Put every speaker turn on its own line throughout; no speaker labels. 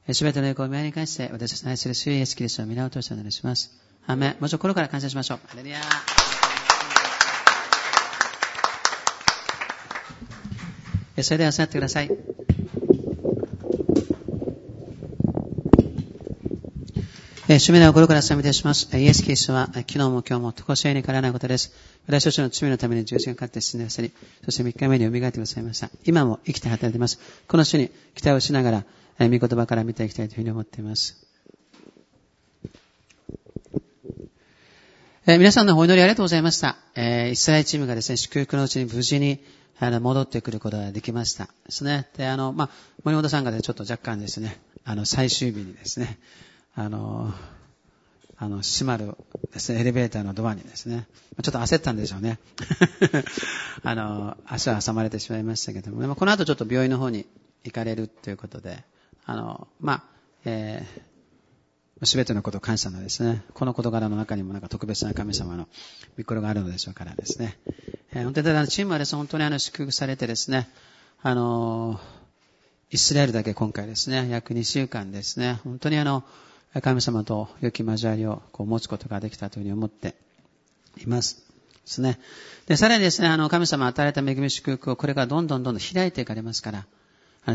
すべての栄光を御前に返して、私たちの愛する主イエスキリストの皆を通してお願いします。アーメン。もうちょっと心から感謝しましょう。ハレルヤ。それでは座ってください。主名の心から賛美いたします。イエス・キリストは昨日も今日も常しえに変わらないことです。私たちの罪のために十字架にかかって死んでくださり、そして3日目に蘇ってくださいました。今も生きて働いています。この主に期待をしながら、御言葉から見ていきたいというふうに思っています。皆さんのお祈りありがとうございました。イスラエルチームがですね、祝福のうちに無事に戻ってくることができましたですね。で、森本さんがちょっと若干ですね、最終日にですね、閉まるですね、エレベーターのドアにですね、ちょっと焦ったんでしょうね。足は挟まれてしまいましたけども、この後ちょっと病院の方に行かれるということで、すべてのことを感謝のですね、この事柄の中にも特別な神様の御心があるのでしょうからですね。本当にチームはですね、本当に祝福されてですね、イスラエルだけ今回ですね、約2週間ですね、本当に神様と良き交わりを持つことができたというふうに思っていますですね。で、さらにですね、神様与えられた恵み祝福をこれからどんどん開いていかれますから、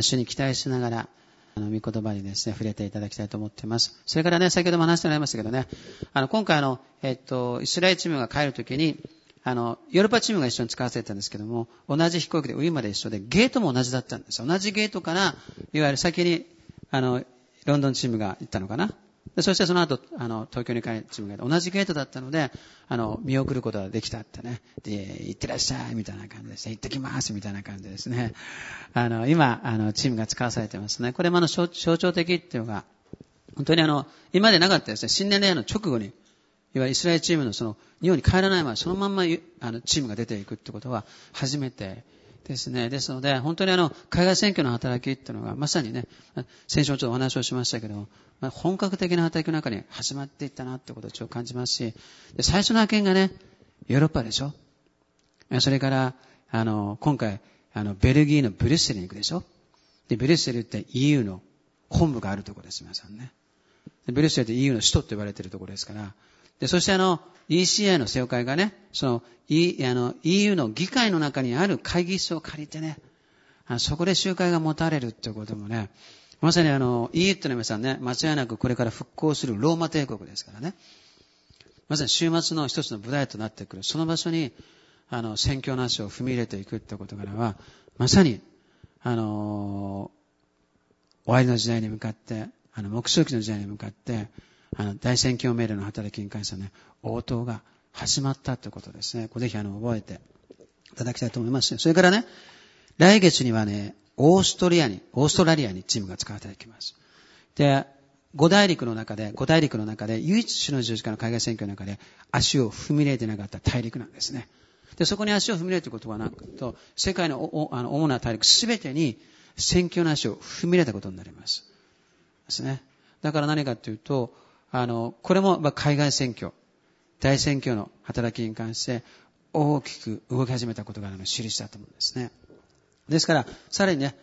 主に期待しながら、御言葉にですね、触れていただきたいと思っています。それからね、先ほども話してもらいましたけどね、今回イスラエルチームが帰るときに、ヨーロッパチームが一緒に使わせてたんですけども、同じ飛行機でウィーンまで一緒で、ゲートも同じだったんですよ。同じゲートから、いわゆる先に、ロンドンチームが行ったのかな。でそしてその後、東京に帰るチームが同じゲートだったので、見送ることができたってね。で、行ってらっしゃい、みたいな感じですね。行ってきます、みたいな感じですね。今、チームが使わされてますね。これも象徴的っていうのが、本当に今までなかったですね。新年礼拝の直後に、いわゆるイスラエルチームの日本に帰らないまま、そのまんま、チームが出ていくってことは初めてですね。ですので、本当に海外選挙の働きっていうのが、まさにね、先週もちょっとお話をしましたけど、本格的な働きの中に始まっていったなってことをちょっと感じますし、で最初の派遣がね、ヨーロッパでしょ。それから、今回、ベルギーのブリュッセルに行くでしょ。で、ブリュッセルって EU の本部があるところです、皆さんね。でブリュッセルって EU の首都って言われているところですから、で、そしてECI の政会がね、EU の議会の中にある会議室を借りてね、そこで集会が持たれるっていうこともね、まさにEU ってのは皆さんね、間違いなくこれから復興するローマ帝国ですからね。まさに終末の一つの舞台となってくる。その場所に、宣教の足を踏み入れていくってことからは、まさに、終わりの時代に向かって、黙示録の時代に向かって、大宣教命令の働きに関してはね、応答が始まったということですね。ぜひ覚えていただきたいと思います。それからね、来月にはね、オーストラリアにチームが使われていきます。で、5大陸の中で、唯一主の十字架の海外選挙の中で足を踏み入れていなかった大陸なんですね。で、そこに足を踏み入れるということはなんと、世界の主な大陸すべてに宣教の足を踏み入れたことになります。ですね。だから何かというと、これも海外選挙、大宣教の働きに関して大きく動き始めたことが印だと思うんですね。ですから、さらにね、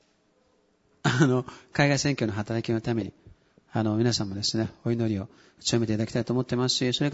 海外選挙の働きのために、皆さんもですね、お祈りを強めていただきたいと思ってますし、それから、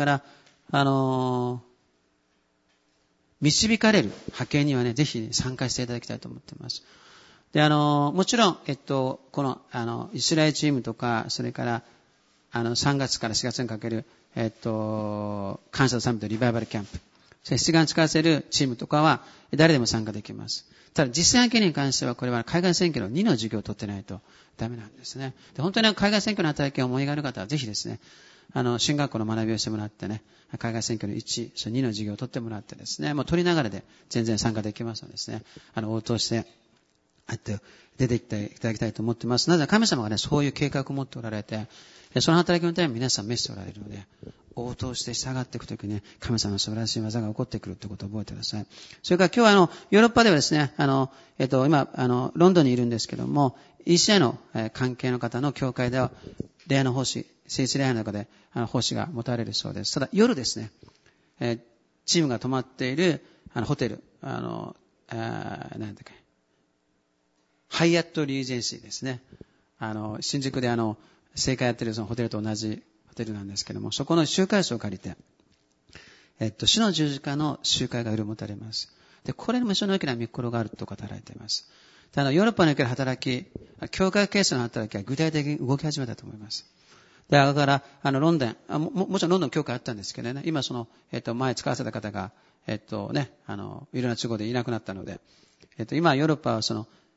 導かれる派遣にはね、ぜひ参加していただきたいと思っています。で、もちろん、この、イスラエルチームとか、それから、3月から4月にかける、感謝のサミットリバイバルキャンプ。7月に使わせるチームとかは、誰でも参加できます。ただ、実践派遣に関しては、これは海外選挙の2の授業を取ってないとダメなんですね。で本当に海外選挙の働きを思いがある方は、ぜひですね、進学校の学びをしてもらってね、海外選挙の1、2の授業を取ってもらってですね、もう取りながらで全然参加できますのでですね、応答して、出ていっていただきたいと思ってます。なぜなら神様がね、そういう計画を持っておられて、その働きのために皆さん召しておられるので、応答して従っていくときにね、神様の素晴らしい技が起こってくるということを覚えてください。それから今日はヨーロッパではですね、今、ロンドンにいるんですけども、ECI の関係の方の教会では、礼拝の奉仕、聖地礼拝の中で、奉仕が持たれるそうです。ただ、夜ですね、チームが泊まっている、ホテル、なんだっけ、ハイアットリージェンシーですね。 新宿で正会やってるそのホテルと同じホテルなんですけども、そこの集会所を借りて、主の十字架の集会が潤たれます。で、これにも非常に大きな御心があると語られています。で、ヨーロッパにおける働き、教会形成の働きは具体的に動き始めたと思います。で、だから、ロンドン、もちろんロンドン教会あったんですけどね、今前使わせた方が、いろんな都合でいなくなったので、今ヨーロッパはチ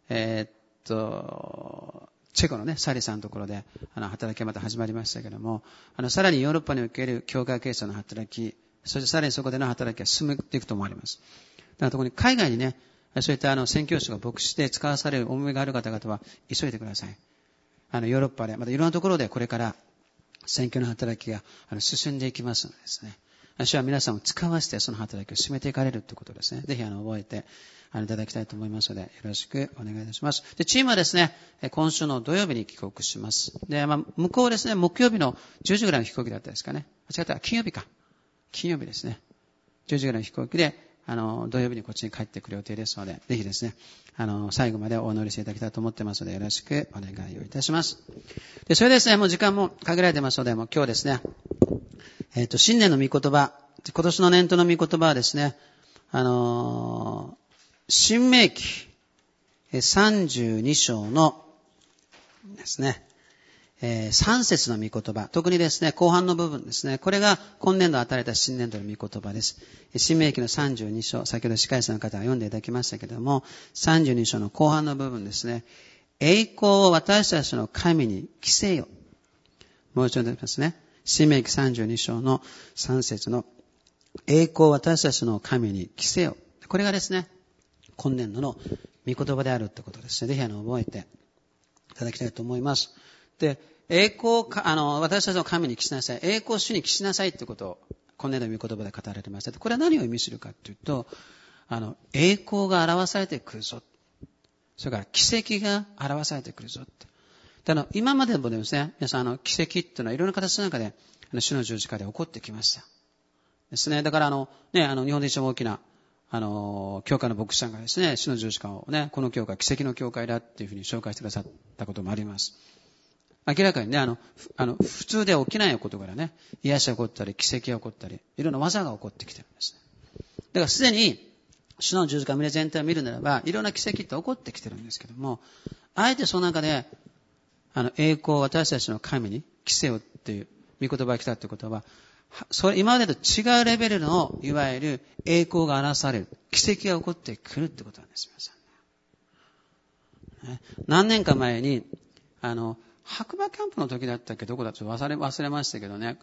ェコのね、サリさんのところで、働きがまた始まりましたけども、さらにヨーロッパにおける教会形成の働き、そしてさらにそこでの働きが進めていくと思われます。だから特に海外にね、そういった宣教師が牧師で使わされる思いがある方々は急いでください。ヨーロッパで、またいろんなところでこれから宣教の働きが進んでいきますのでですね。主は皆さんを使わせてその働きを進めていかれるということですね。ぜひ覚えていただきたいと思いますので、よろしくお願いいたします。で、チームはですね、今週の土曜日に帰国します。で、向こうですね、木曜日の10時ぐらいの飛行機だったですかね。違った、金曜日か。金曜日ですね。10時ぐらいの飛行機で、土曜日にこっちに帰ってくる予定ですので、ぜひですね、最後までお祈りしていただきたいと思ってますので、よろしくお願いをいたします。で、それですね、もう時間も限られてますので、もう今日ですね、新年の御言葉、今年の年頭の御言葉はですね、新明記32章のですね、3節の御言葉、特にですね、後半の部分ですね、これが今年度与えられた新年度の御言葉です。新明記の32章、先ほど司会者の方が読んでいただきましたけれども、32章の後半の部分ですね、栄光を私たちの神に着せよ。もう一度読みますね。新明記32章の3節の栄光を私たちの神に着せよ。これがですね、今年度の御言葉であるということですね。ぜひ覚えていただきたいと思います。で、栄光を私たちの神に着しなさい。栄光を主に着しなさいということを今年度の御言葉で語られていました。これは何を意味するかというと、栄光が表されてくるぞ。それから奇跡が表されてくるぞって。で今までもですね、皆さん奇跡っていうのはいろんな形の中で主の十字架で起こってきました。ですね。だから日本で一番大きな教会の牧師さんがですね、主の十字架をね、この教会奇跡の教会だっていうふうに紹介してくださったこともあります。明らかにね、普通で起きないことからね、癒しが起こったり、奇跡が起こったり、いろんな技が起こってきてるんですね。だからすでに、主の十字架胸全体を見るならば、いろんな奇跡って起こってきてるんですけども、あえてその中で、栄光を私たちの神に着せよっていう御言葉が来たってことは、それ今までと違うレベルの、いわゆる栄光が表される、奇跡が起こってくるってことなんです、皆さんね。何年か前に、白馬キャンプの時だったっけどこだと忘れましたけどね。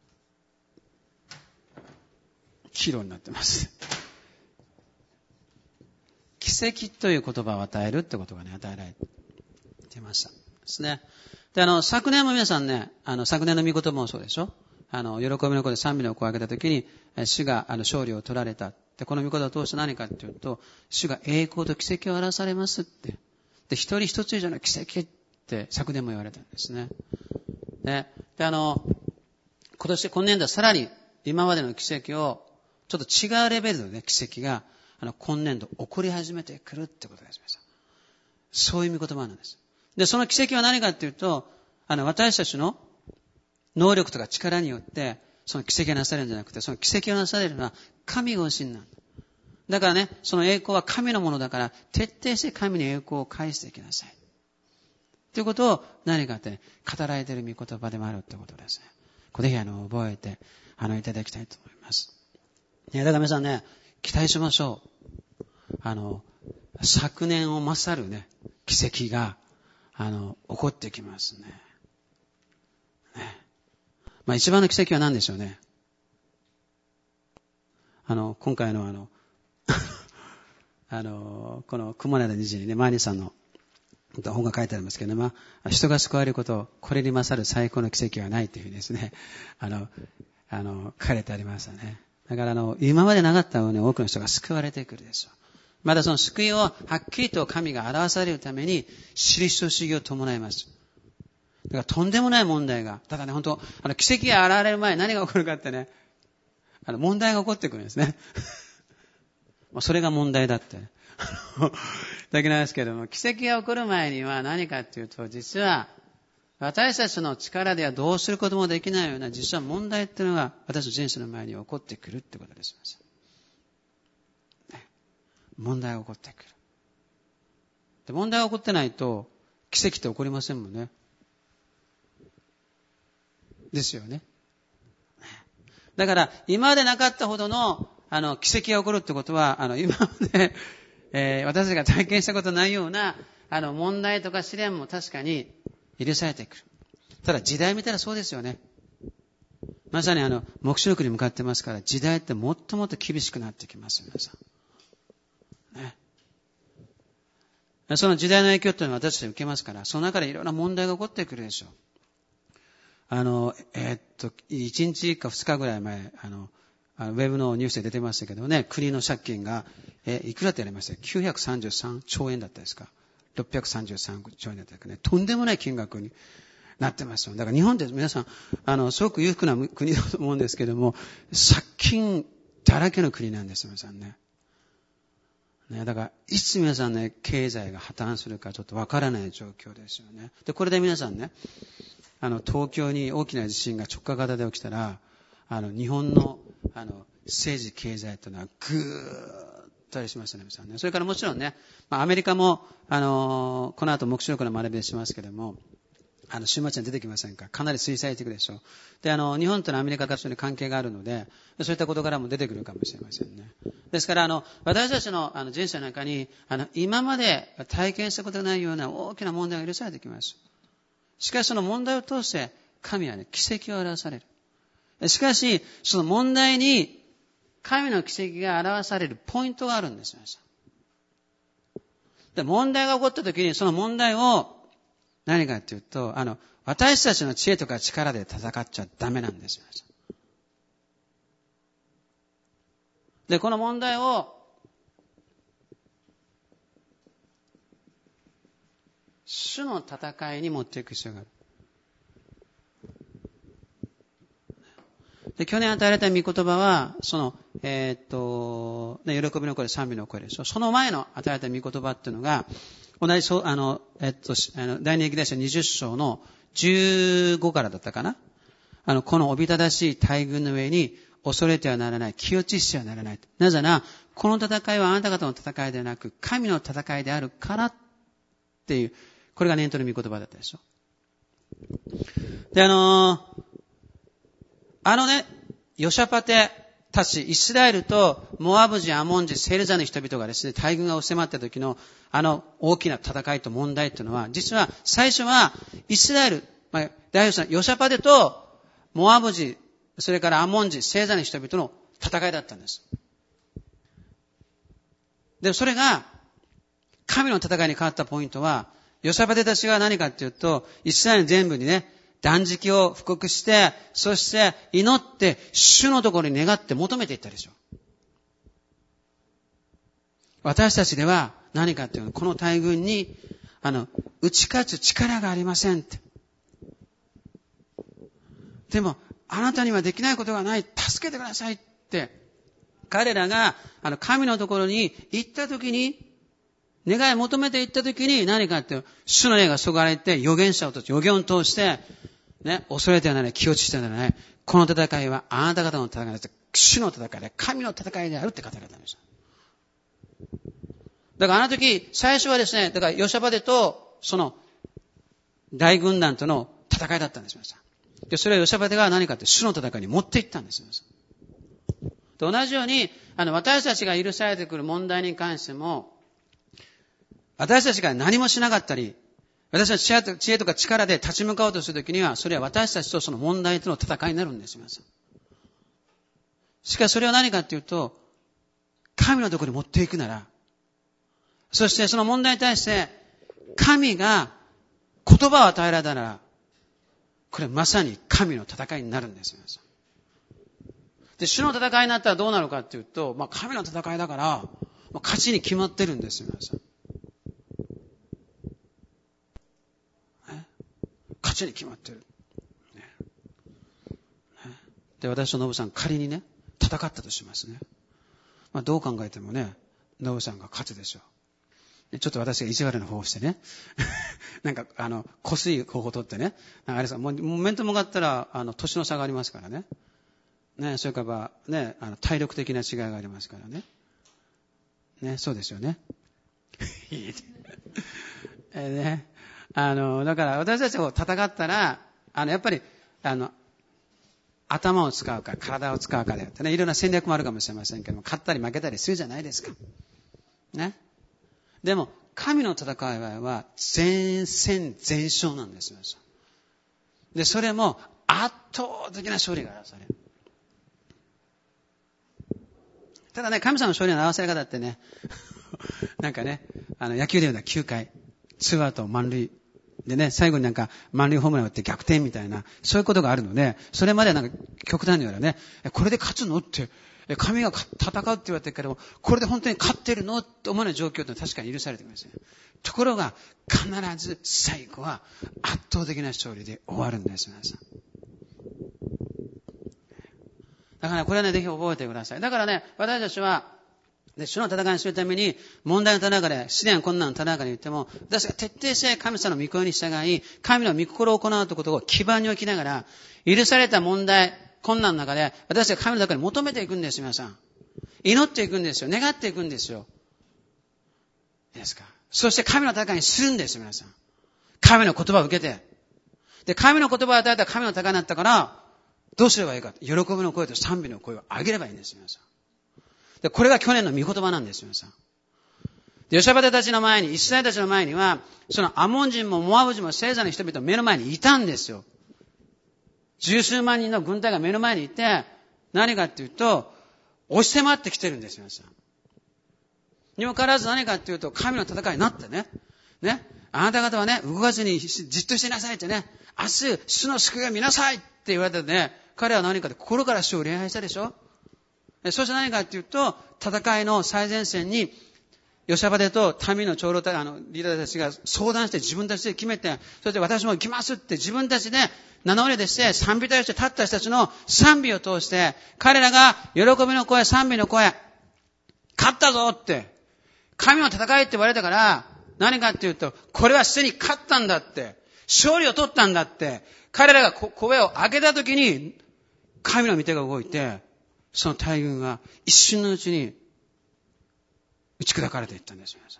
黄色になってます。奇跡という言葉を与えるってことがね、与えられていましたですね。で、昨年も皆さんね、昨年の御言葉もそうでしょ。喜びの声で賛美の声を上げた時に、主が勝利を取られた。で、この御言葉を通して何かというと、主が栄光と奇跡を表されますって。で、一人一つ以上の奇跡って昨年も言われたんですね。で、今年度はさらに今までの奇跡をちょっと違うレベルのね、奇跡が今年度起こり始めてくるってことです。そういう御言葉なんです。で、その奇跡は何かっていうと、私たちの能力とか力によってその奇跡がなされるんじゃなくて、その奇跡がなされるのは神がおしんなんだ。だからね、その栄光は神のものだから、徹底して神に栄光を返していきなさい。ということを何かってね、語られている御言葉でもあるということですね。これぜひ覚えていただきたいと思います。だから皆さんね、期待しましょう。昨年を勝るね、奇跡が起こってきますね。一番の奇跡は何でしょうね。今回のこの熊谷虹にね、マーニーさんの本が書いてありますけどね、人が救われること、これに勝る最高の奇跡はないというふうにですね、書かれてありましたね。だから今までなかったように多くの人が救われてくるでしょう。またその救いをはっきりと神が表されるために、印と主義を伴います。だからとんでもない問題が、だからね、本当奇跡が現れる前に何が起こるかってね、問題が起こってくるんですね。それが問題だって。 できないですけども、奇跡が起こる前には何かというと、実は私たちの力ではどうすることもできないような、実は問題っていうのが私の人生の前に起こってくるってことです。問題が起こってくる。で、問題が起こってないと奇跡って起こりませんもんね。ですよね。だから今までなかったほどの奇跡が起こるってことは今まで、私たちが体験したことないような問題とか試練も確かに許されてくる。ただ時代見たらそうですよね。まさに黙示録に向かってますから、時代ってもっともっと厳しくなってきますよ、皆さん。ね。その時代の影響っていうのは私たち受けますから、その中でいろんな問題が起こってくるでしょう。1日か2日ぐらい前、ウェブのニュースで出てましたけどね、国の借金が、いくらってやりましたよ。933兆円だったですか。633兆円だったかね。とんでもない金額になってますよ。だから日本って皆さん、すごく裕福な国だと思うんですけども、借金だらけの国なんですよ、皆さんね。だから、いつ皆さんね、経済が破綻するかちょっとわからない状況ですよね。で、これで皆さんね、東京に大きな地震が直下型で起きたら、日本の、政治経済というのはぐーっとありしますよね、皆さんね。それからもちろんね、アメリカも、この後黙示録の学びでしますけども、週末に出てきませんか。かなり水彩的でしょう。で、日本とのアメリカが非常に関係があるので、そういったことからも出てくるかもしれませんね。ですから、私たちの、人生の中に、今まで体験したことがないような大きな問題が許されてきます。しかしその問題を通して、神はね、奇跡を表される。しかし、その問題に、神の奇跡が表されるポイントがあるんですよ。で、問題が起こった時に、その問題を、何かっていうと、私たちの知恵とか力で戦っちゃダメなんですよ。で、この問題を、主の戦いに持っていく必要がある。で、去年与えられた御言葉は、その、喜びの声、賛美の声でしょ。その前の与えられた御言葉っていうのが、同じ、第二歴代書20章の15からだったかな。このおびただしい大軍の上に恐れてはならない、気落ちしてはならない。なぜなら、この戦いはあなた方の戦いではなく、神の戦いであるからっていう、これが念頭の御言葉だったでしょ。で、ヨシャパテたち、イスラエルとモアブ人、アモン人、セルザの人々がですね、大軍が迫った時の大きな戦いと問題というのは、実は最初はイスラエル、代表者ヨシャパテとモアブ人、それからアモン人、セルザの人々の戦いだったんです。でもそれが神の戦いに変わったポイントは、ヨシャパテたちが何かというと、イスラエル全部にね、断食を布告して、そして祈って、主のところに願って求めていったでしょう。私たちでは何かというと、この大軍に、打ち勝つ力がありませんって。でも、あなたにはできないことがない。助けてくださいって。彼らが、神のところに行ったときに、願い求めていったときに何かっていうと、主の霊がそがれて、預言者を通して、預言を通して、ね、恐れてはならない、気落ちしてはならない。この戦いはあなた方の戦いです。主の戦いで、神の戦いであるって語られたんです。だから時、最初はですね、だからヨシャパテと、その、大軍団との戦いだったんですよ。で、それはヨシャパテが何かって主の戦いに持っていったんですよ。で、同じように、私たちが許されてくる問題に関しても、私たちが何もしなかったり、私たちの知恵とか力で立ち向かおうとするときには、それは私たちとその問題との戦いになるんですよ。しかしそれは何かっていうと、神のところに持っていくなら、そしてその問題に対して、神が言葉を与えられたなら、これまさに神の戦いになるんですよ。で、主の戦いになったらどうなるかっていうと、神の戦いだから、勝ちに決まってるんですよ。勝ちに決まってる。で、私とノブさん仮にね、戦ったとしますね。どう考えてもね、 ノブさんが勝つでしょう。ちょっと私が意地悪な方をしてね。なんか、こすい方法を取ってね。あれさ、もう面と向かったら、年の差がありますからね。ね、それから、ね、体力的な違いがありますからね。ね、そうですよね。ね、だから私たちが戦ったら、やっぱり、頭を使うか、体を使うかで、ね、いろんな戦略もあるかもしれませんけども、勝ったり負けたりするじゃないですか。ね。でも、神の戦いは全戦全勝なんですよ。で、それも圧倒的な勝利が表される。ただね、神様の勝利の表され方ってね、なんかね、野球でいうのは9回、2アウト満塁。でね、最後になんか満塁ホームランを打って逆転みたいな、そういうことがあるので、それまではなんか極端に言われね、これで勝つのって、神が戦うって言われてるけども、これで本当に勝ってるのって思うような状況って確かに許されてくるんですね。ところが、必ず最後は圧倒的な勝利で終わるんです、皆さん。だから、ね、これはね、ぜひ覚えてください。だからね、私たちは、主の戦いにするために、問題のた中で、試練困難のた中で言っても、私が徹底して神様の御声に従い、神の御心を行うということを基盤に置きながら、許された問題、困難の中で、私が神の中に求めていくんです、皆さん。祈っていくんですよ。願っていくんですよ。いいですか。そして神の戦いにするんです、皆さん。神の言葉を受けて。で、神の言葉を与えた神の戦いになったから、どうすればいいか。喜びの声と賛美の声を上げればいいんです、皆さん。で、これが去年の御言葉なんですよ、皆さん。で、ヨシャバテたちの前に、イスラエルたちの前には、そのアモン人もモアブ人も聖座の人々目の前にいたんですよ。十数万人の軍隊が目の前にいて、何かっていうと、押し迫ってきてるんですよ、皆さん。にもかかわらず何かっていうと、神の戦いになってね。ね。あなた方はね、動かずにじっとしていなさいってね。明日、主の救いを見なさいって言われてね、彼は何かで心から主を礼拝したでしょ。そして何かっていうと、戦いの最前線に、ヨシャバテと民の長老たち、リーダーたちが相談して自分たちで決めて、そして私も行きますって自分たちで名乗りでして賛美隊として立った人たちの賛美を通して、彼らが喜びの声、賛美の声、勝ったぞって、神の戦いって言われたから、何かっていうと、これはすでに勝ったんだって、勝利を取ったんだって、彼らが声を上げたときに、神の御手が動いて、その大軍が一瞬のうちに打ち砕かれていったんですよ、皆さん。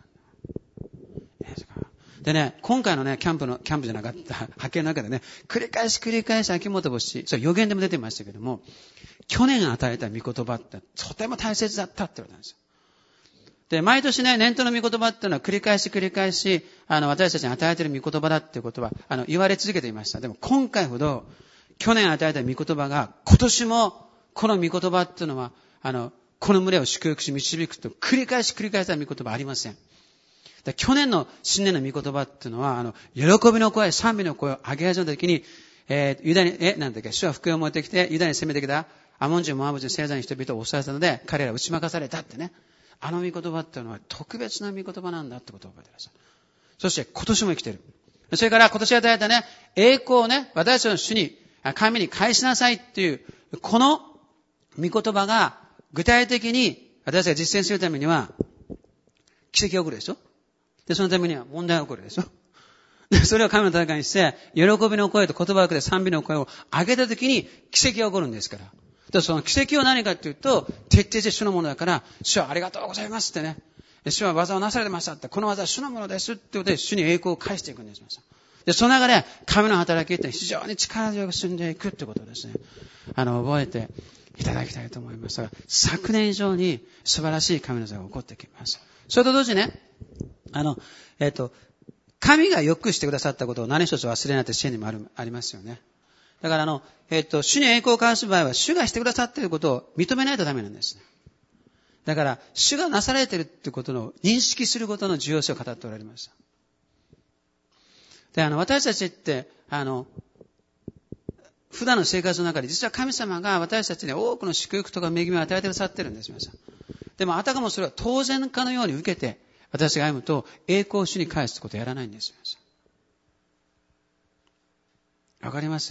でね、今回のね、キャンプじゃなかった、派遣の中でね、繰り返し秋元星、それ予言でも出てましたけども、去年与えた御言葉ってとても大切だったって言われたんですよ。で、毎年ね、年頭の御言葉っていうのは繰り返し、私たちに与えている御言葉だっていうことは、言われ続けていました。でも今回ほど、去年与えた御言葉が、今年も、この御言葉っていうのは、この群れを祝福し導くと繰り返しした御言葉ありません。去年の新年の御言葉っていうのは、喜びの声、賛美の声を上げ始めた時に、ユダに、主は福音を持ってきて、ユダに攻めてきたアモン人、モアブ人、聖座の人々を襲われたので、彼らは打ち負かされたってね。御言葉っていうのは特別な御言葉なんだってことを覚えてください。そして今年も生きてる。それから今年与えたね、栄光をね、私たちの主に、神に返しなさいっていう、この御言葉が具体的に私が実践するためには奇跡が起こるでしょ。で、そのためには問題が起こるでしょ。で、それを神の戦いにして、喜びの声と言葉をくれ賛美の声を上げたときに奇跡が起こるんですから。で、その奇跡は何かっていうと、徹底して主のものだから、主はありがとうございますってね。主は技をなされてましたって、この技は主のものですってことで、主に栄光を返していくんです。で、その中で、神の働きって非常に力強く進んでいくってことをですね、覚えていただきたいと思いますが、昨年以上に素晴らしい神の座が起こってきます。それと同時にね、神が良くしてくださったことを何一つ忘れないというシーンにもありますよね。だから主に栄光を返す場合は、主がしてくださっていることを認めないとダメなんですね。だから、主がなされているということの認識することの重要性を語っておられました。で、私たちって、普段の生活の中で、実は神様が私たちに多くの祝福とか恵みを与えてくださっているんです、皆さん。でも、あたかもそれは当然かのように受けて、私が歩むと、栄光を主に返すことをやらないんです、皆さん。わかります？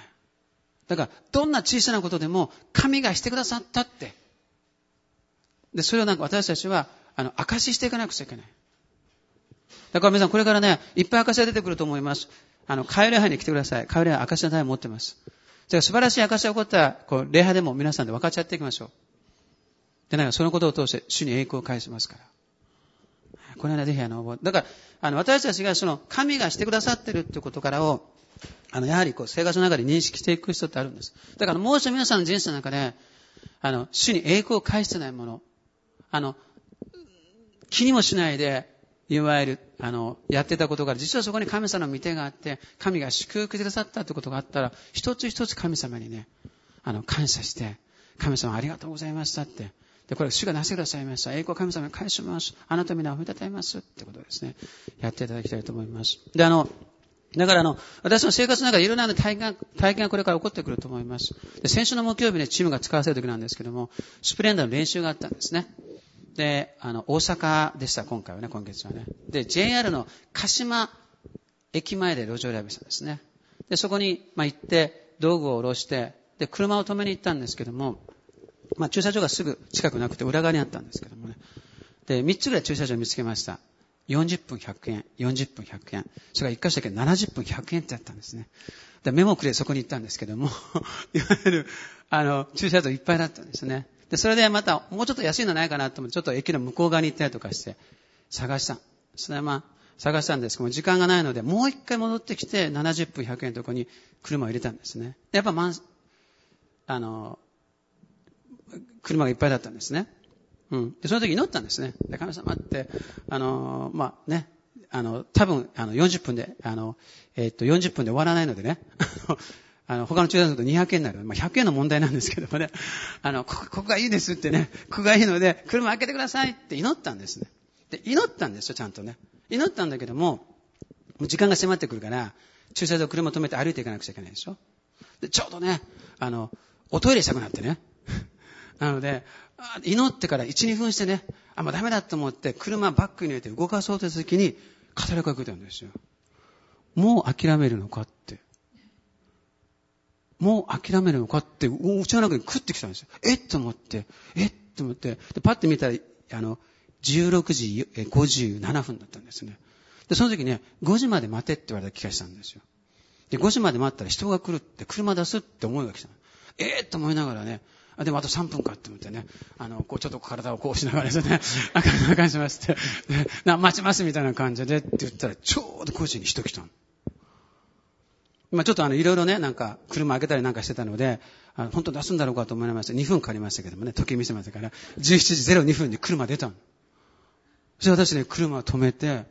だから、どんな小さなことでも、神がしてくださったって、 で、それをなんか私たちは、証ししていかなくちゃいけない。だから皆さんこれからね、いっぱい証しが出てくると思います。カエル礼拝に来てください。カエル礼拝証しの台を持ってます。素晴らしい証しが起こったら、礼拝でも皆さんで分かち合っていきましょう。で、なんかそのことを通して主に栄光を返しますから。これはね、ぜひ覚え。だから、私たちが神がしてくださってるってことからを、やはり生活の中で認識していく必要ってあるんです。だからもう一度皆さんの人生の中で、主に栄光を返してないもの、気にもしないで、いわゆる、やってたことが、実はそこに神様の御手があって、神が祝福してくださったってことがあったら、一つ一つ神様にね、感謝して、神様ありがとうございましたって。で、これ主がなしてくださいました。栄光を神様に返します。あなたの皆を褒めたたえますってことをですね、やっていただきたいと思います。で、だから私の生活の中でいろんな体験がこれから起こってくると思います。で、先週の木曜日ね、チームが使わせる時なんですけども、スプレンダーの練習があったんですね。で、大阪でした、今回はね、今月はね。で、JR の鹿島駅前で路上ライブしたんですね。で、そこに、行って、道具を下ろして、で、車を止めに行ったんですけども、駐車場がすぐ近くなくて裏側にあったんですけどもね。で、3つぐらい駐車場を見つけました。40分100円、40分100円。それが1箇所だけ70分100円ってあったんですね。で、メモくれそこに行ったんですけども、いわゆる、駐車場いっぱいだったんですね。で、それでまた、もうちょっと安いのないかなと思って、ちょっと駅の向こう側に行ったりとかして、探した。それで探したんですけども、時間がないので、もう一回戻ってきて、70分100円のところに車を入れたんですね。で、やっぱ車がいっぱいだったんですね。で、その時祈ったんですね。で、神様って、多分、40分で、40分で終わらないのでね、他の駐車場だと200円になる。100円の問題なんですけどもね、ここがいいですってね、ここがいいので、車開けてくださいって祈ったんですね。で、祈ったんですよ、ちゃんとね。祈ったんだけども、時間が迫ってくるから、駐車場車止めて歩いていかなくちゃいけないでしょ。で、ちょうどね、おトイレしたくなってね。なので、祈ってから1、2分してね、もうダメだと思って、車バックに入れて動かそうとするときに、語りかけたんですよ。もう諦めるのかって。もう諦めるのかって、うちの中に食ってきたんですよ。と思って、で、パッて見たら、16時57分だったんですね。で、その時ね、5時まで待てって言われた気がしたんですよ。で、5時まで待ったら人が来るって、車出すって思いが来た。と思いながらね、でもあと3分かって思ってね、ちょっと体をこうしながらですね、感じまして、待ちますみたいな感じでって言ったら、ちょうど5時に人来たの。ちょっといろいろね、なんか、車開けたりなんかしてたので、本当出すんだろうかと思いました。2分かかりましたけどもね、時計見せましたから、17時02分に車出たの。そして私ね、車を止めて、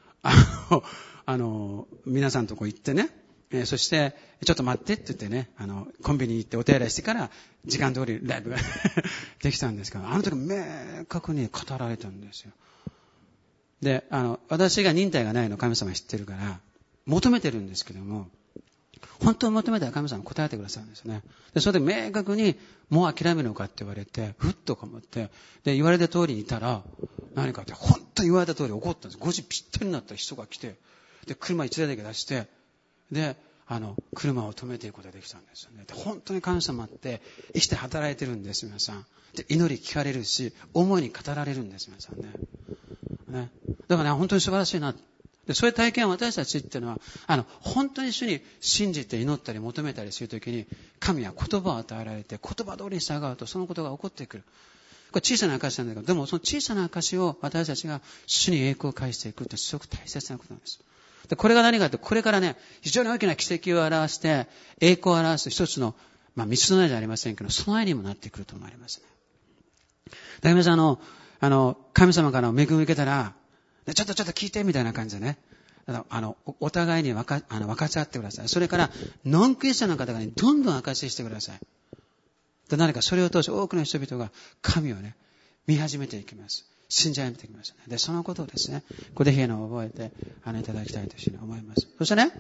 皆さんのとこ行ってね、そして、ちょっと待ってって言ってね、コンビニに行ってお手洗いしてから、時間通りライブができたんですけど、時明確に語られたんですよ。で、私が忍耐がないの神様知ってるから、求めてるんですけども、本当に求めたら神様答えてくださるんですね。で、それで明確に、もう諦めるのかって言われて、ふっと思って、で、言われた通りにいたら、何かって、本当に言われた通り怒ったんです。5時ぴったりになった人が来て、で、車1台だけ出して、で、車を止めていくことができたんですよね。で、本当に神様って生きて働いてるんです、皆さん。で、祈り聞かれるし、思いに語られるんです、皆さんね。ね。だからね、本当に素晴らしいな。で、そういう体験を私たちっていうのは、本当に主に信じて祈ったり求めたりするときに、神は言葉を与えられて、言葉通りに従うとそのことが起こってくる。これ小さな証なんだけど、でもその小さな証を私たちが主に栄光を返していくってすごく大切なことなんです。で、これが何かって、これからね、非常に大きな奇跡を表して、栄光を表す一つの、道のりじゃありませんけど、備えにもなってくると思われますね。だから皆さん、神様からの恵みを受けたら、ちょっと聞いてみたいな感じでね、お互いに分かち合ってください。それから、ノンクリスチャンの方がね、どんどん証ししてください。で、何かそれを通して多くの人々が神をね、見始めていきます。信じ始めていきますね。で、そのことをですね、ここで覚えて、いただきたいというふうに思います。そしてね、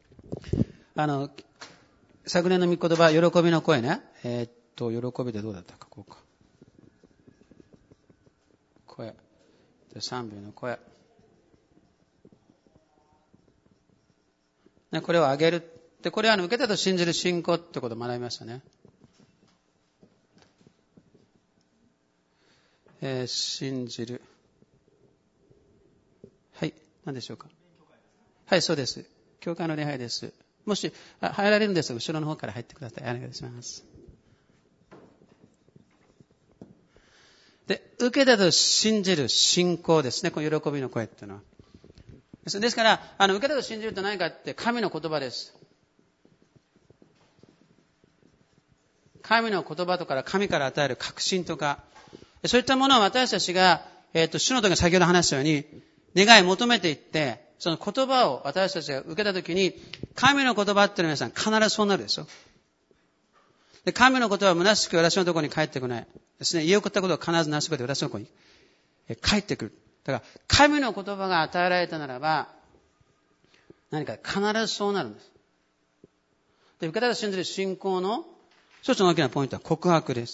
昨年の御言葉、喜びの声ね。喜びでどうだったか、こうか。声。で、賛美の声。ね、これをあげる。で、これは受けたと信じる信仰ってことを学びましたね。 信じる。はい、何でしょうか。はい、そうです。教会の礼拝です。もし入られるんですが、後ろの方から入ってください。お願いします。で、受けたと信じる信仰ですね。この喜びの声っていうのは。ですから、受けたと信じると何かって神の言葉です。神の言葉とか神から与える確信とか、そういったものを私たちが、主の時に先ほど話したように、願い求めていって、その言葉を私たちが受けたときに、神の言葉っていうのは皆さん必ずそうなるでしょ。で、神の言葉は虚しく私のところに帰ってこないですね。言い送ったことは必ず虚しくて私のところに帰ってくる。だから、神の言葉が与えられたならば、何か必ずそうなるんです。で、受けたと信じる信仰の一つの大きなポイントは告白です。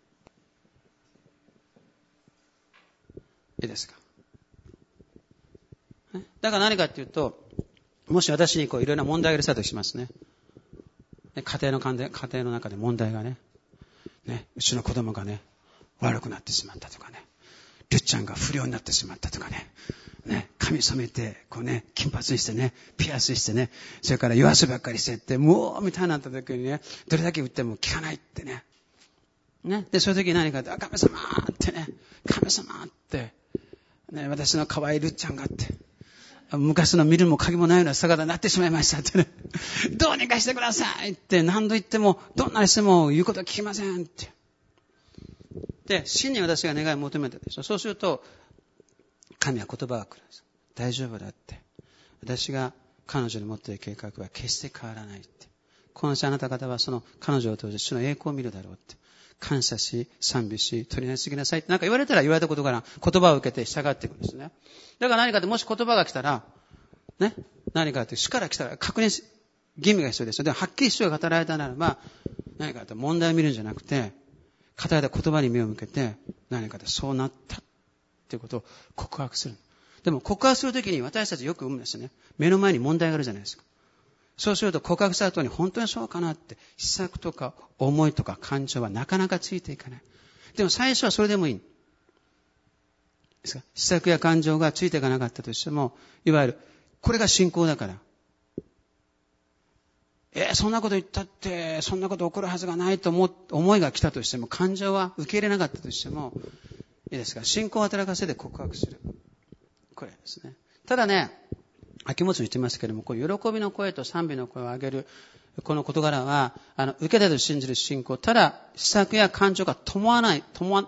いいですか。だから何かっていうと、もし私にいろいろな問題が出たとしますね。家庭の中で問題がね、うちの子供がね、悪くなってしまったとかね、りゅっちゃんが不良になってしまったとかね、髪染めて、金髪にしてね、ピアスしてね、それから夜遊びばっかりしてって、もう、みたいになった時にね、どれだけ言っても聞かないってね。で、そういう時に何かって、神様ってね、神様って、ね、私の可愛いりゅっちゃんがって、昔の見るも鍵もないような姿になってしまいましたってね。どうにかしてくださいって何度言っても、どんなにしても言うことは聞きませんって。で、真に私が願いを求めたでしょ。そうすると、神は言葉が来るんです。大丈夫だって。私が彼女に持っている計画は決して変わらないって。この際あなた方はその彼女を通じて主の栄光を見るだろうって。感謝し、賛美し、取りなしすぎなさいってなんか言われたら言われたことから言葉を受けて従っていくんですね。だから何かってもし言葉が来たら、ね、何かって主から来たら確認し、義務が必要ですよ。でもはっきり主が語られたならば、何かって問題を見るんじゃなくて、語られた言葉に目を向けて、何かってそうなったっていうことを告白する。でも告白するときに私たちよく思うんですよね。目の前に問題があるじゃないですか。そうすると告白した後に本当にそうかなって思索とか思いとか感情はなかなかついていかない。でも最初はそれでもいい。ですか？思索や感情がついていかなかったとしても、いわゆるこれが信仰だから。そんなこと言ったってそんなこと起こるはずがないと思いが来たとしても、感情は受け入れなかったとしても、いいですか？信仰を働かせて告白する。これですね。ただね、秋元に言ってますけれども、こう喜びの声と賛美の声を上げるこの事柄は、受けたと信じる信仰、ただ思索や感情が伴わない、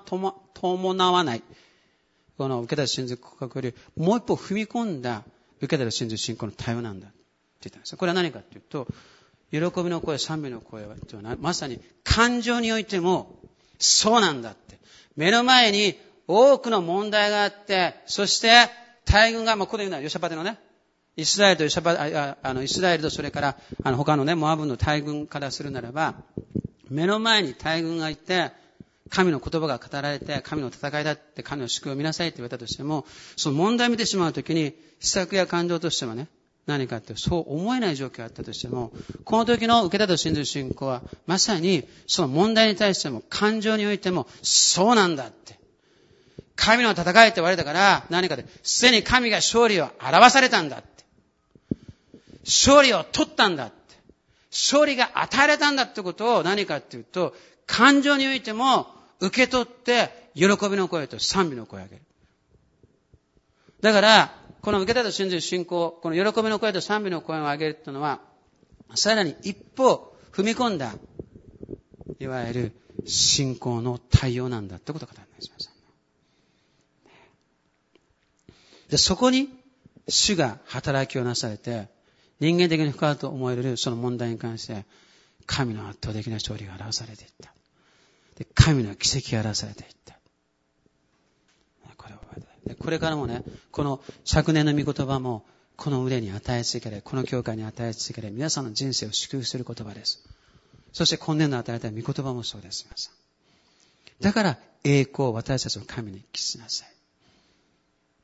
この受けたと信じる告白よりもう一歩踏み込んだ受けたと信じる信仰の対応なんだって言ったんです。これは何かというと、喜びの声、賛美の声はまさに感情においてもそうなんだって。目の前に多くの問題があって、そして大軍が、ここで言うのはヨシャパテのね、イスラエルとそれから他のね、モアブの大軍からするならば、目の前に大軍がいて、神の言葉が語られて、神の戦いだって神の祝福を見なさいって言われたとしても、その問題を見てしまうときに、思索や感情としてはね、何かってそう思えない状況があったとしても、この時の受けたと信じる信仰は、まさにその問題に対しても、感情においても、そうなんだって。神の戦いって言われたから、何かで、すでに神が勝利を表されたんだって。勝利を取ったんだって。勝利が与えられたんだってことを何かっていうと、感情においても受け取って、喜びの声と賛美の声を上げる。だから、この受けたと信じる信仰、この喜びの声と賛美の声を上げるというのは、さらに一歩踏み込んだ、いわゆる信仰の対応なんだってことを語りました。で、そこに主が働きをなされて、人間的に不可と思えるその問題に関して、神の圧倒的な勝利が表されていった。で、神の奇跡が表されていった。これを覚えて。で、これからもね、この昨年の御言葉も、この腕に与え続けれ、この教会に与え続けれ、皆さんの人生を祝福する言葉です。そして今年度与えた御言葉もそうです。皆さん。だから、栄光を私たちの神に帰しなさい。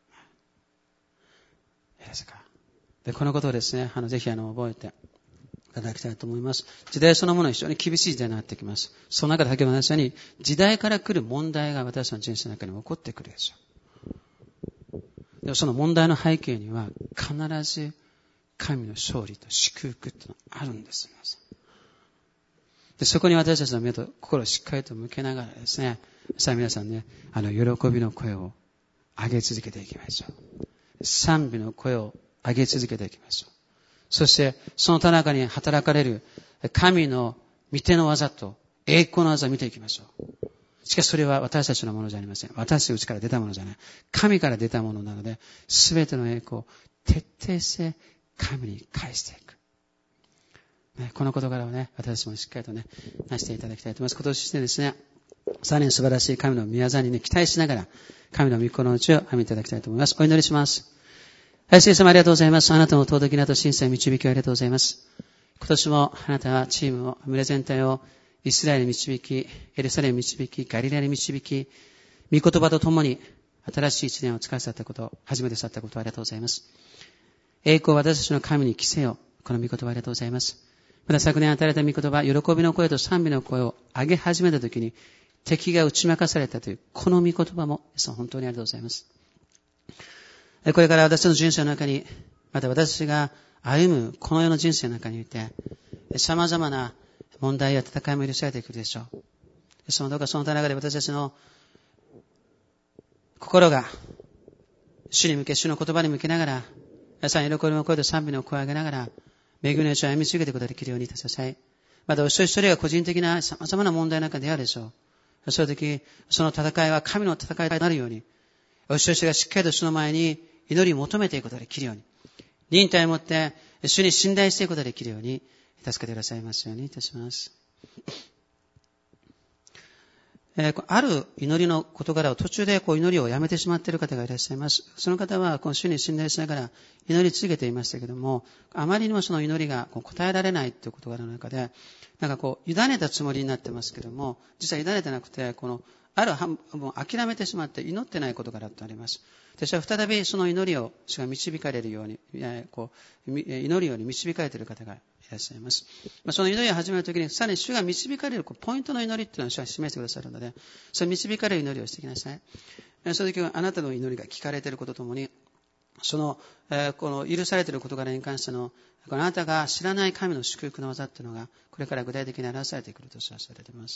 いいですか。で、このことをですね、ぜひ覚えて、 いただきたいと思います。時代そのものは非常に厳しい時代になってきます。その中で先ほど話したように、時代から来る問題が私の人生の中に起こってくるでしょう。でもその問題の背景には、必ず神の勝利と祝福というのがあるんです。でそこに私たちの目と心をしっかりと向けながらですね、さあ皆さんね、喜びの声を上げ続けていきましょう。賛美の声を上げ続けていきましょう。そして、その田中に働かれる神の御手の技と栄光の技を見ていきましょう。しかしそれは私たちのものじゃありません。私たちから出たものじゃない。神から出たものなので、すべての栄光を徹底して神に返していく。この事柄をね、私もしっかりとね、なしていただきたいと思います。今年ですね、さらに素晴らしい神の御業にね、期待しながら、神の御心のうちを歩みいただきたいと思います。お祈りします。はい、聖様ありがとうございます。あなたの尊きなと親切導きをありがとうございます。今年もあなたはチームを、群れ全体をイスラエルに導き、エルサレムに導き、ガリラに導き、御言葉とともに新しい一年を使わさったこと、初めて去ったことをありがとうございます。栄光を私たちの神に着せよ。この御言葉ありがとうございます。また昨年与えられた御言葉、喜びの声と賛美の声を上げ始めたときに、敵が打ち負かされたという、この御言葉も、本当にありがとうございます。これから私の人生の中に、また私が歩むこの世の人生の中において、様々な問題や戦いも許されてくるでしょう。どうかその中で私たちの心が主に向け、主の言葉に向けながら、皆さん喜びの声と賛美の声を上げながら、恵みの道を歩み続けていくことができるようにいたしください。またお一人一人が個人的な様々な問題の中であるでしょう。そういう時、その戦いは神の戦いとなるように、お一人一人がしっかりと主の前に祈りを求めていくことができるように、忍耐を持って主に信頼していくことができるように、助けてくださいますようにいたします。ある祈りの事柄を途中で祈りをやめてしまっている方がいらっしゃいます。その方は主に信頼しながら祈り続けていましたけれども、あまりにもその祈りが答えられないという事柄の中で、委ねたつもりになってますけれども、実は委ねてなくて、ある半分諦めてしまって祈ってない事柄とあります。私は再びその祈りを主が導かれるように、祈るように導かれている方がいらっしゃいます。その祈りを始めるときに、さらに主が導かれるポイントの祈りっていうのを主は示してくださるので、その導かれる祈りをしてきなさい。その時はあなたの祈りが聞かれていることともに、この許されている事柄に関しての、あなたが知らない神の祝福の技っていうのが、これから具体的に表されてくると主はされています。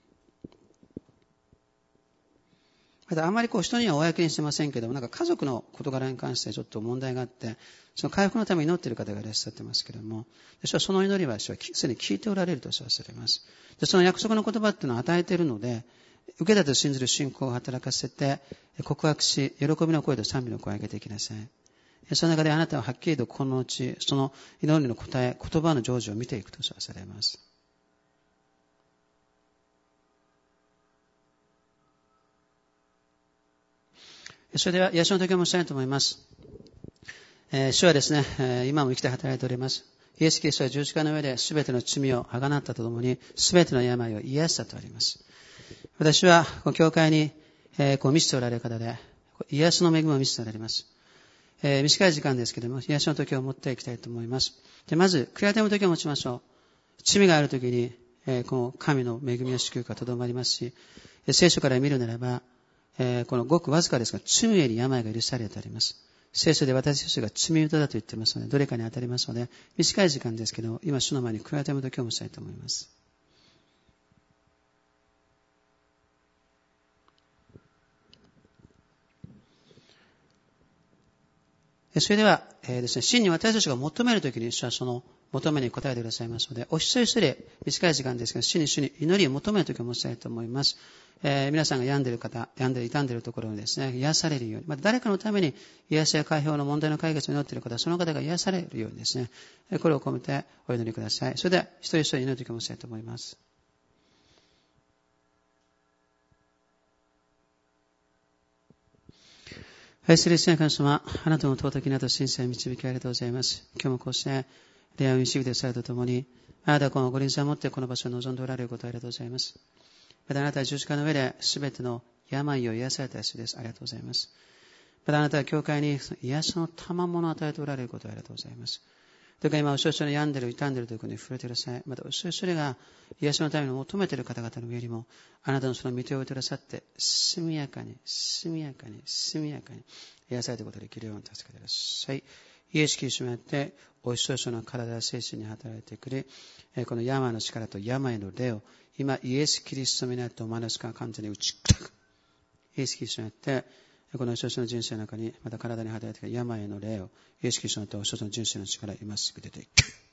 またあまり人には公にしてませんけども、家族の事柄に関してちょっと問題があって、その回復のために祈っている方がいらっしゃってますけれども、主はその祈りは主はすでに聞いておられると主はされます。でその約束の言葉っていうのを与えているので、受けたと信じる信仰を働かせて、告白し、喜びの声と賛美の声を上げていきなさい。その中であなたははっきりとこのうち、その祈りの答え、言葉の成就を見ていくと主はされます。それでは、癒しの時を申したいと思います。主はですね、今も生きて働いております。イエス・キリストは十字架の上で全ての罪をあがなったとともに、全ての病を癒したとあります。私は、教会に、見せておられる方で、癒しの恵みを見せておられます。短い時間ですけれども、癒しの時を持っていきたいと思います。でまず、悔い改めの時を持ちましょう。罪がある時に、この神の恵みや祝福がとどまりますし、聖書から見るならば、このごくわずかですが、罪より病が許されております。聖書で私たちが罪人だと言っていますので、どれかに当たりますので、短い時間ですけど、今主の前に悔い改めの時を持ちたいと思います。それでは、ですね、真に私たちが求めるときに主はその求めに応えてくださいますので、お一人一人短い時間ですけど、主に祈りを求めるときを持ちたいと思います。皆さんが病んでいる方、傷んでいるところにですね、癒されるように、また誰かのために癒しや解放の問題の解決を祈っている方、その方が癒されるようにですね、これを込めてお祈りください。それでは一人一人祈るときを持ちたいと思います。愛する聖なる神様、あなたの尊きなと神聖を導きありがとうございます。今日もこうして礼を導いてくださるとともに、あなたはこのご臨在を持ってこの場所を望んでおられることをありがとうございます。またあなたは十字架の上で全ての病を癒された主です。ありがとうございます。またあなたは教会に癒しの賜物を与えておられることをありがとうございます。 どうか今、お一人一人病んでる、傷んでるということに触れてください。また、お一人一人が癒しのために求めている方々の上にも、あなたのその御手を置いてくださって、速やかに、速やかに、速やかに、癒されることができるように助けてください。イエス・キリストによって、お一人一人の体や精神に働いてくれ、この病の力と病の霊を、今、イエス・キリストによってお前の力を完全に打ち砕く。イエス・キリストによって、このお一人の人生の中に、また体に働いている病の霊を、イエス・キリストによってお一人の人生の力を今すぐ出てい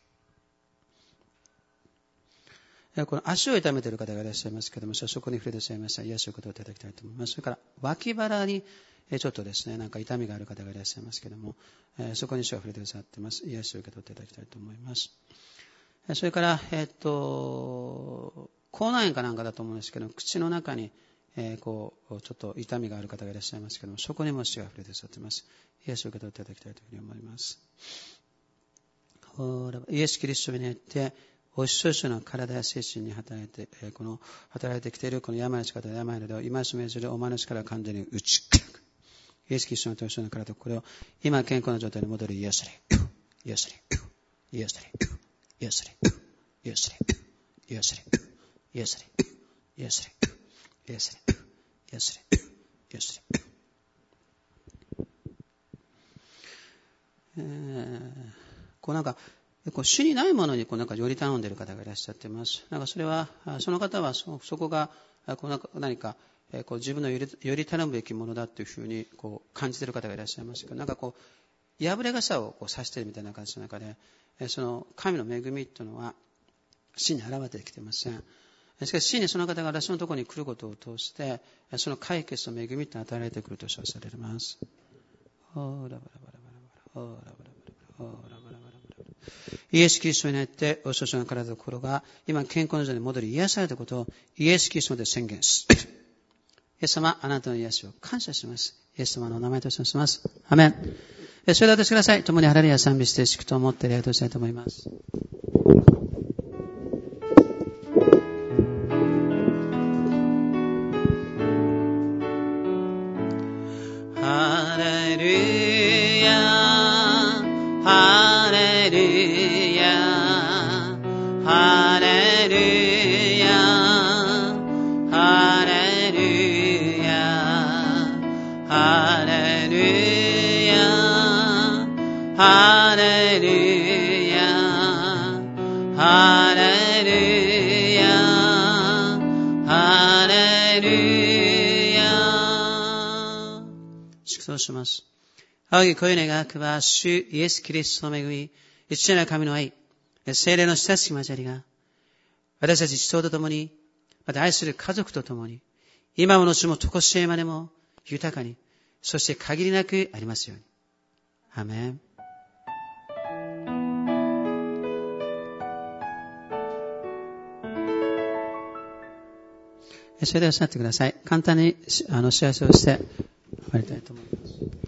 く。この足を痛めている方がいらっしゃいますけれども、そこに触れていらっしゃいましたら、癒しをことをいただきたいと思います。それから、脇腹にちょっとですね、なんか痛みがある方がいらっしゃいますけれども、そこに主が触れてくださっています。癒しを受け取っていただきたいと思います。それから、口内炎かなんかだと思うんですけど、口の中に、ちょっと痛みがある方がいらっしゃいますけども、そこにも主が触れてくださっています。癒しを受け取っていただきたいというふうに思います。イエス・キリストによって、お一人一人の体や精神に働いて、働いてきているこの病の力と病の霊を今しめするお前の力を完全に打ち砕く。イエス・キリストのお一人の体とこれを今健康な状態に戻り癒され、癒され、癒され、癒され、癒され、癒され、癒され、癒され、癒され、癒され、癒され。なんか主にないものになんかより頼んでいる方がいらっしゃっています。なんかそれはその方はそこが何か自分のより頼むべきものだというふうに感じている方がいらっしゃいますけど、なんか破れ傘を指しているみたいな感じの中で、その神の恵みというのは真に現れてきていません。しかし真にその方が私のところに来ることを通してその解決の恵みというのが与えられてくると称されます。イエス・キリストによってお一人の体と心が今健康の状態に戻り癒されたことをイエス・キリストで宣言する。イエス様、あなたの癒しを感謝します。イエス様のお名前としてします。アメン。それではお立ちください。共にハレルヤ賛美して祝祷を持って礼拝をしたいと思います。ハレルヤ、ハレルヤ、ハレルヤ、ハレルヤ、ハレルヤ、ハレルヤ、ハレルヤ、ハレルヤ。祝祷します。仰ぎ声を願くは主イエス・キリストの恵み、父なる神の愛、聖霊の親しき交わりが、私たち一同と共に、また愛する家族と共に、今も後も常しえまでも豊かに、そして限りなくありますように。アーメン。それでは座ってください。簡単に幸せをして終わりたいと思います。